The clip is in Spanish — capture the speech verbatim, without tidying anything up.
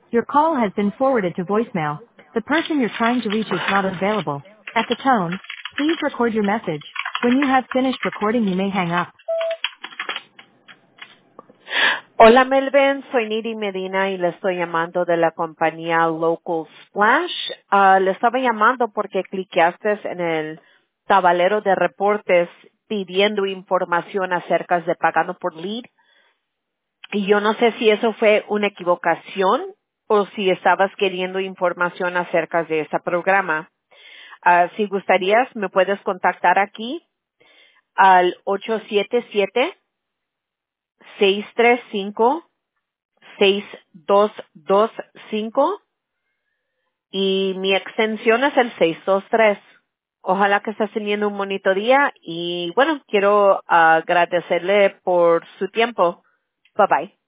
Your call has been forwarded to voicemail. The person you're trying to reach is not available. At the tone, please record your message. When you have finished recording, you may hang up. Hola Melvin, soy Nidi Medina y le estoy llamando de la compañía Local Splash. Ah, le estaba llamando porque cliqueaste en el tablero de reportes pidiendo información acerca de pagando por lead. Y yo no sé si eso fue una equivocación o si estabas queriendo información acerca de ese programa. Ah, si gustarías, me puedes contactar aquí al ocho siete siete, seis tres cinco, seis dos dos cinco y mi extensión es el seis dos tres. Ojalá que estés teniendo un bonito día y bueno, quiero agradecerle por su tiempo. Bye bye.